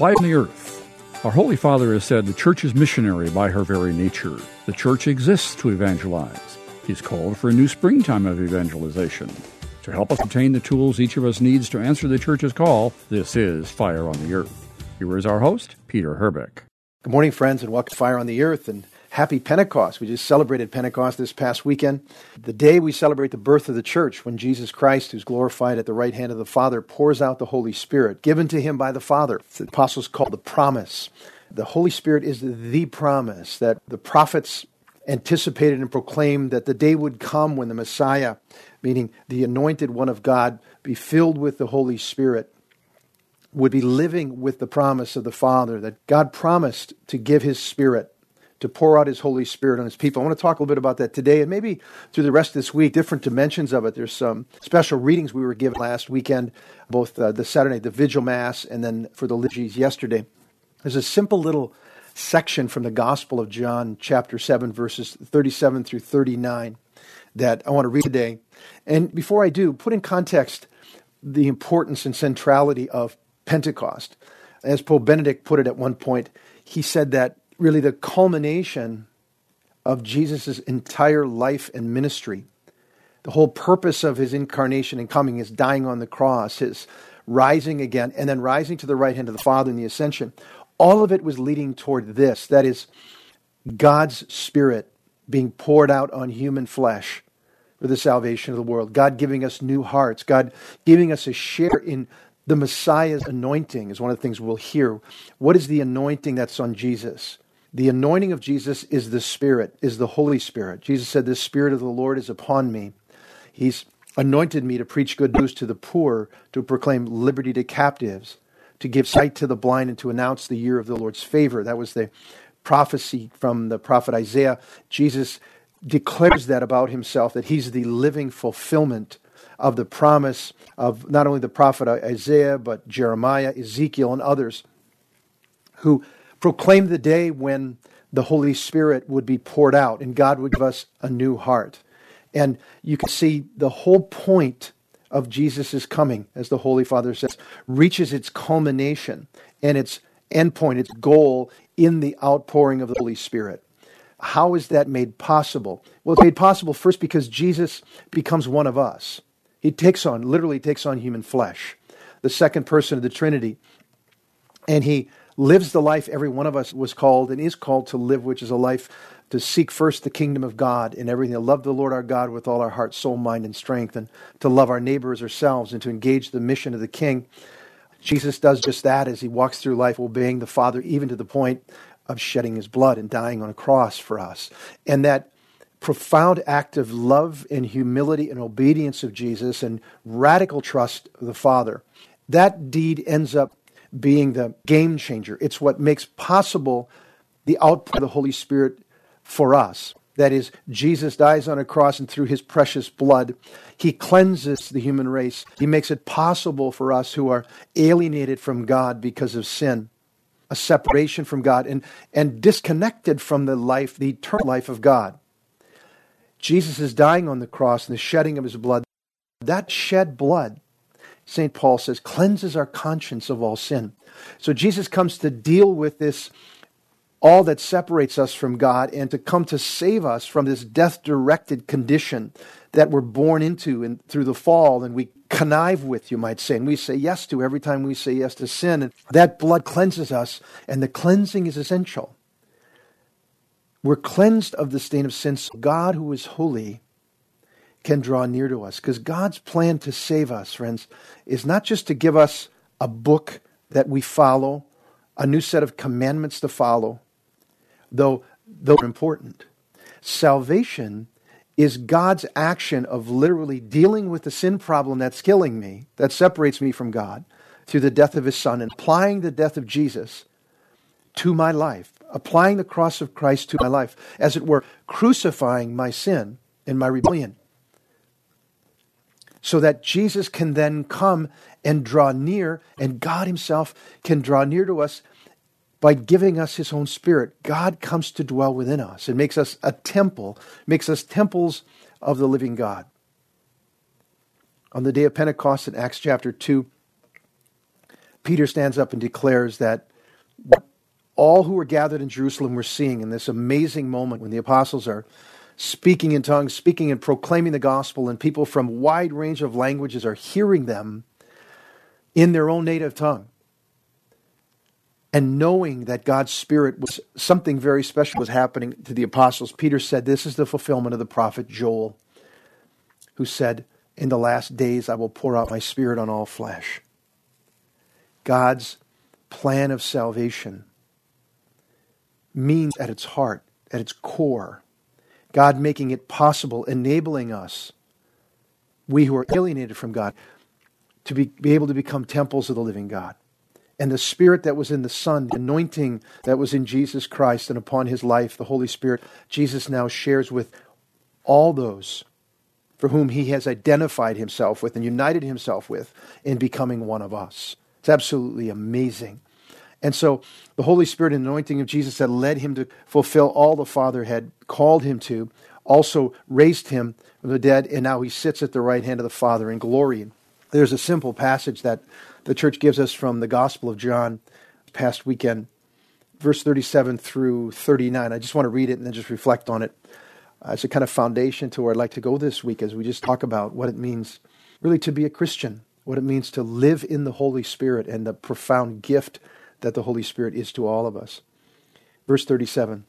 Fire on the Earth. Our Holy Father has said the Church is missionary by her very nature. The Church exists to evangelize. He's called for a new springtime of evangelization. To help us obtain the tools each of us needs to answer the Church's call, this is Fire on the Earth. Here is our host, Peter Herbeck. Good morning, friends, and welcome to Fire on the Earth, and happy Pentecost. We just celebrated Pentecost this past weekend. The day we celebrate the birth of the church, when Jesus Christ, who's glorified at the right hand of the Father, pours out the Holy Spirit, given to him by the Father. The apostles call the promise. The Holy Spirit is the promise that the prophets anticipated and proclaimed that the day would come when the Messiah, meaning the anointed one of God, be filled with the Holy Spirit, would be living with the promise of the Father, that God promised to give his Spirit, to pour out his Holy Spirit on his people. I want to talk a little bit about that today, and maybe through the rest of this week, different dimensions of it. There's some special readings we were given last weekend, both the Saturday, the Vigil Mass, and then for the liturgies yesterday. There's a simple little section from the Gospel of John, chapter 7, verses 37 through 39, that I want to read today. And before I do, put in context the importance and centrality of Pentecost. As Pope Benedict put it at one point, he said that really the culmination of Jesus' entire life and ministry, the whole purpose of his incarnation and coming, his dying on the cross, his rising again, and then rising to the right hand of the Father in the ascension, all of it was leading toward this. That is, God's Spirit being poured out on human flesh for the salvation of the world. God giving us new hearts. God giving us a share in the Messiah's anointing is one of the things we'll hear. What is the anointing that's on Jesus? The anointing of Jesus is the Spirit, is the Holy Spirit. Jesus said, "The Spirit of the Lord is upon me. He's anointed me to preach good news to the poor, to proclaim liberty to captives, to give sight to the blind, and to announce the year of the Lord's favor." That was the prophecy from the prophet Isaiah. Jesus declares that about himself, that he's the living fulfillment of the promise of not only the prophet Isaiah, but Jeremiah, Ezekiel, and others who proclaimed the day when the Holy Spirit would be poured out and God would give us a new heart. And you can see the whole point of Jesus' coming, as the Holy Father says, reaches its culmination and its endpoint, its goal, in the outpouring of the Holy Spirit. How is that made possible? Well, it's made possible first because Jesus becomes one of us. He literally takes on human flesh, the second person of the Trinity. And he lives the life every one of us was called and is called to live, which is a life to seek first the kingdom of God in everything, to love the Lord our God with all our heart, soul, mind, and strength, and to love our neighbors ourselves, and to engage the mission of the King. Jesus does just that as he walks through life, obeying the Father, even to the point of shedding his blood and dying on a cross for us. And that profound act of love and humility and obedience of Jesus and radical trust of the Father, that deed ends up being the game changer. It's what makes possible the outpouring of the Holy Spirit for us. That is, Jesus dies on a cross, and through his precious blood, he cleanses the human race. He makes it possible for us who are alienated from God because of sin, a separation from God, and disconnected from the life, the eternal life of God. Jesus is dying on the cross and the shedding of his blood. That shed blood, St. Paul says, cleanses our conscience of all sin. So Jesus comes to deal with this, all that separates us from God, and to come to save us from this death-directed condition that we're born into and through the fall, and we connive with, you might say, and we say yes to every time we say yes to sin. And that blood cleanses us, and the cleansing is essential. We're cleansed of the stain of sin, so God, who is holy, can draw near to us. Because God's plan to save us, friends, is not just to give us a book that we follow, a new set of commandments to follow, though they're important. Salvation is God's action of literally dealing with the sin problem that's killing me, that separates me from God, through the death of his Son, and applying the death of Jesus to my life, applying the cross of Christ to my life, as it were, crucifying my sin and my rebellion, so that Jesus can then come and draw near, and God himself can draw near to us by giving us his own Spirit. God comes to dwell within us and makes us a temple, makes us temples of the living God. On the day of Pentecost in Acts chapter 2, Peter stands up and declares that what all who were gathered in Jerusalem were seeing in this amazing moment when the apostles are speaking in tongues, speaking and proclaiming the gospel, and people from a wide range of languages are hearing them in their own native tongue. And knowing that God's Spirit was something very special was happening to the apostles, Peter said, this is the fulfillment of the prophet Joel, who said, in the last days I will pour out my Spirit on all flesh. God's plan of salvation means at its heart, at its core, God making it possible, enabling us, we who are alienated from God, to be able to become temples of the living God. And the Spirit that was in the Son, the anointing that was in Jesus Christ and upon His life, the Holy Spirit, Jesus now shares with all those for whom He has identified Himself with and united Himself with in becoming one of us. It's absolutely amazing. And so the Holy Spirit and anointing of Jesus that led Him to fulfill all the Father had called Him to, also raised Him from the dead, and now He sits at the right hand of the Father in glory. There's a simple passage that the church gives us from the Gospel of John past weekend, verse 37 through 39. I just want to read it and then just reflect on it. It's a kind of foundation to where I'd like to go this week as we just talk about what it means really to be a Christian, what it means to live in the Holy Spirit and the profound gift that the Holy Spirit is to all of us. Verse 37.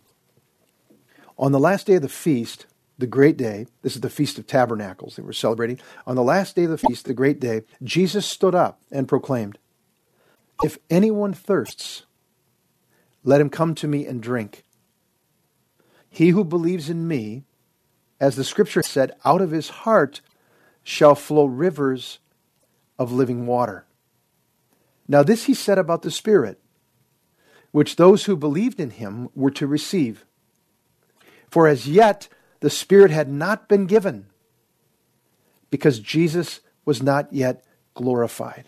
On the last day of the feast, the great day, this is the Feast of Tabernacles that we're celebrating. On the last day of the feast, the great day, Jesus stood up and proclaimed, if anyone thirsts, let him come to me and drink. He who believes in me, as the Scripture said, out of his heart shall flow rivers of living water. Now this he said about the Spirit, which those who believed in him were to receive. For as yet the Spirit had not been given, because Jesus was not yet glorified.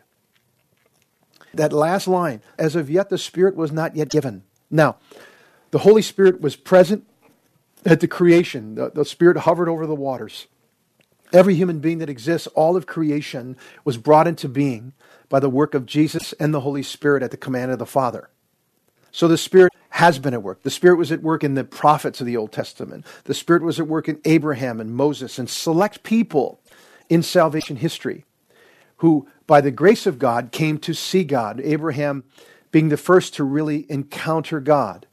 That last line, as of yet the Spirit was not yet given. Now, the Holy Spirit was present at the creation. The Spirit hovered over the waters. Every human being that exists, all of creation, was brought into being by the work of Jesus and the Holy Spirit at the command of the Father. So the Spirit has been at work. The Spirit was at work in the prophets of the Old Testament. The Spirit was at work in Abraham and Moses and select people in salvation history who, by the grace of God, came to see God. Abraham being the first to really encounter God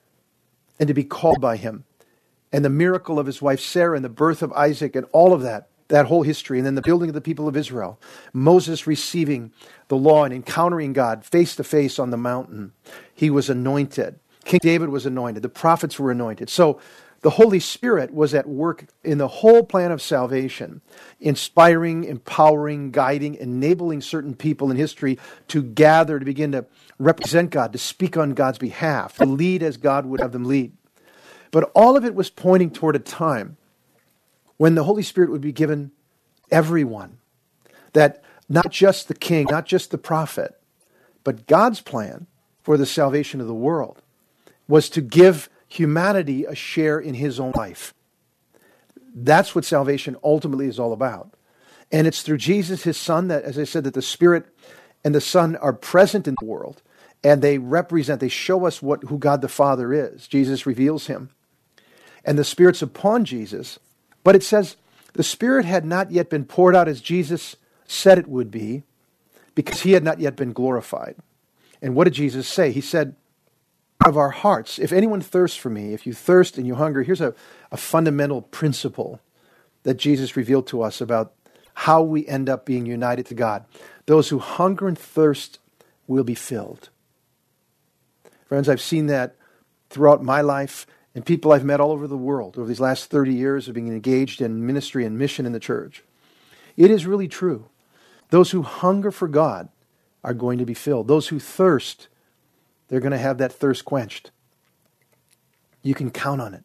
and to be called by Him. And the miracle of his wife Sarah and the birth of Isaac and all of that whole history. And then the building of the people of Israel. Moses receiving the law and encountering God face to face on the mountain. He was anointed. King David was anointed. The prophets were anointed. So the Holy Spirit was at work in the whole plan of salvation, inspiring, empowering, guiding, enabling certain people in history to gather, to begin to represent God, to speak on God's behalf, to lead as God would have them lead. But all of it was pointing toward a time when the Holy Spirit would be given everyone. That not just the king, not just the prophet, but God's plan for the salvation of the world was to give humanity a share in His own life. That's what salvation ultimately is all about. And it's through Jesus, His Son, that, as I said, that the Spirit and the Son are present in the world. And they represent, they show us who God the Father is. Jesus reveals Him. And the Spirit's upon Jesus. But it says the Spirit had not yet been poured out as Jesus said it would be, because He had not yet been glorified. And what did Jesus say? He said, of our hearts, if anyone thirsts for me, if you thirst and you hunger, here's a fundamental principle that Jesus revealed to us about how we end up being united to God. Those who hunger and thirst will be filled. Friends, I've seen that throughout my life and people I've met all over the world over these last 30 years of being engaged in ministry and mission in the church. It is really true. Those who hunger for God are going to be filled. Those who thirst, they're going to have that thirst quenched. You can count on it.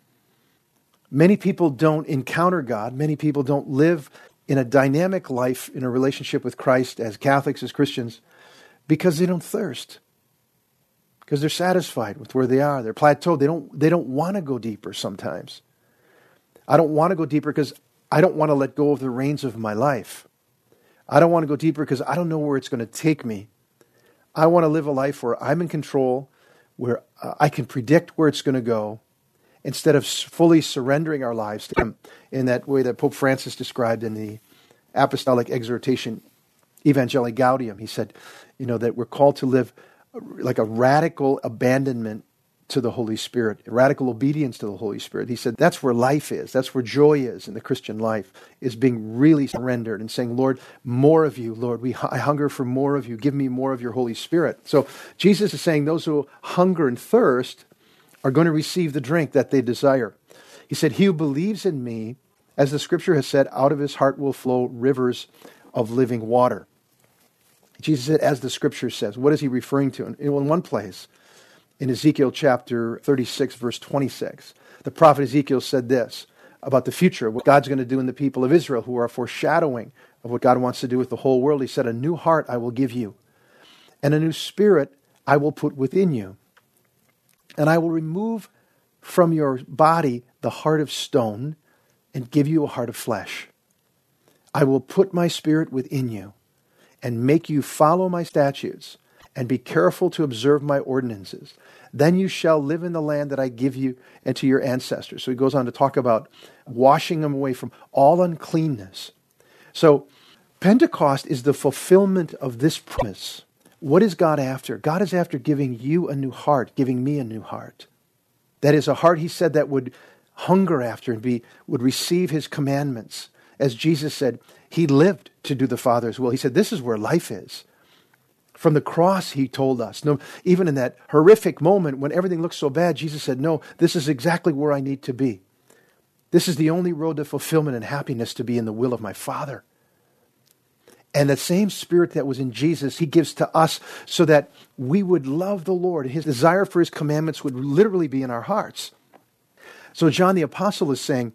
Many people don't encounter God. Many people don't live in a dynamic life in a relationship with Christ as Catholics, as Christians, because they don't thirst. Because they're satisfied with where they are. They're plateaued. They don't want to go deeper sometimes. I don't want to go deeper because I don't want to let go of the reins of my life. I don't want to go deeper because I don't know where it's going to take me. I want to live a life where I'm in control, where I can predict where it's going to go, instead of fully surrendering our lives to Him in that way that Pope Francis described in the Apostolic Exhortation Evangelii Gaudium. He said, that we're called to live like a radical abandonment to the Holy Spirit, radical obedience to the Holy Spirit. He said that's where life is, that's where joy is in the Christian life, is being really surrendered and saying, Lord, more of you, Lord, I hunger for more of you, give me more of your Holy Spirit. So Jesus is saying those who hunger and thirst are going to receive the drink that they desire. He said, he who believes in me, as the scripture has said, out of his heart will flow rivers of living water. Jesus said, as the scripture says. What is he referring to? In one place, in Ezekiel chapter 36, verse 26, the prophet Ezekiel said this about the future, what God's going to do in the people of Israel, who are a foreshadowing of what God wants to do with the whole world. He said, a new heart I will give you, and a new spirit I will put within you. And I will remove from your body the heart of stone and give you a heart of flesh. I will put my spirit within you and make you follow my statutes and be careful to observe my ordinances. Then you shall live in the land that I give you and to your ancestors. So he goes on to talk about washing them away from all uncleanness. So Pentecost is the fulfillment of this promise. What is God after? God is after giving you a new heart, giving me a new heart. That is a heart, he said, that would hunger after and would receive his commandments. As Jesus said, he lived to do the Father's will. He said, this is where life is. From the cross, he told us. No, even in that horrific moment when everything looks so bad, Jesus said, no, this is exactly where I need to be. This is the only road to fulfillment and happiness, to be in the will of my Father. And the same Spirit that was in Jesus, he gives to us so that we would love the Lord. His desire for his commandments would literally be in our hearts. So John the Apostle is saying,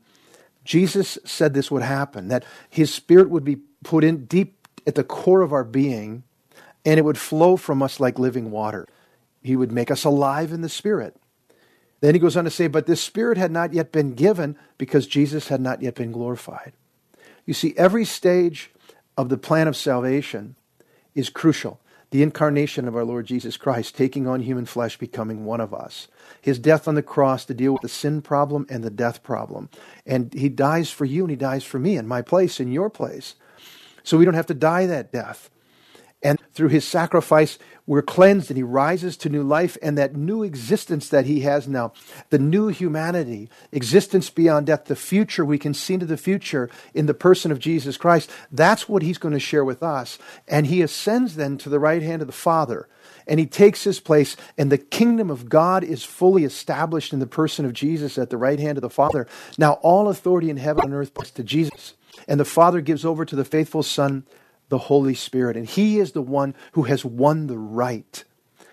Jesus said this would happen, that his Spirit would be put in deep at the core of our being, and it would flow from us like living water. He would make us alive in the Spirit. Then he goes on to say, but this Spirit had not yet been given because Jesus had not yet been glorified. You see, every stage of the plan of salvation is crucial. The incarnation of our Lord Jesus Christ, taking on human flesh, becoming one of us. His death on the cross to deal with the sin problem and the death problem. And he dies for you and he dies for me in my place, in your place. So we don't have to die that death. And through his sacrifice, we're cleansed and he rises to new life, and that new existence that he has now, the new humanity, existence beyond death, the future, we can see into the future in the person of Jesus Christ. That's what he's going to share with us. And he ascends then to the right hand of the Father, and he takes his place, and the kingdom of God is fully established in the person of Jesus at the right hand of the Father. Now all authority in heaven and earth belongs to Jesus, and the Father gives over to the faithful Son the Holy Spirit. And he is the one who has won the right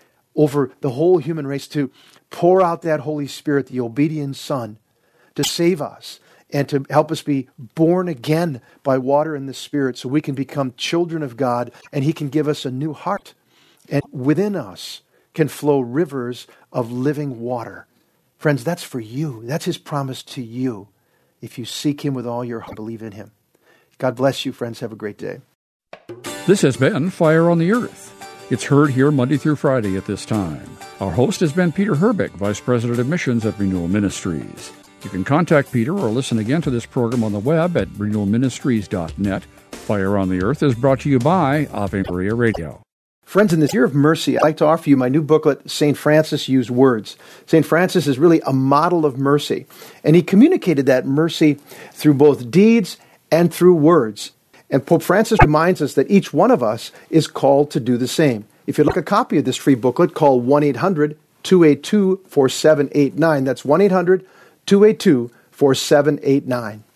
over the whole human race to pour out that Holy Spirit, the obedient Son, to save us and to help us be born again by water and the Spirit so we can become children of God, and he can give us a new heart. And within us can flow rivers of living water. Friends, that's for you. That's his promise to you if you seek him with all your heart, believe in him. God bless you, friends. Have a great day. This has been Fire on the Earth. It's heard here Monday through Friday at this time. Our host has been Peter Herbeck, Vice President of Missions at Renewal Ministries. You can contact Peter or listen again to this program on the web at renewalministries.net. Fire on the Earth is brought to you by Ave Maria Radio. Friends, in this year of mercy, I'd like to offer you my new booklet, St. Francis Used Words. St. Francis is really a model of mercy, and he communicated that mercy through both deeds and through words. And Pope Francis reminds us that each one of us is called to do the same. If you'd like a copy of this free booklet, call 1-800-282-4789. That's 1-800-282-4789.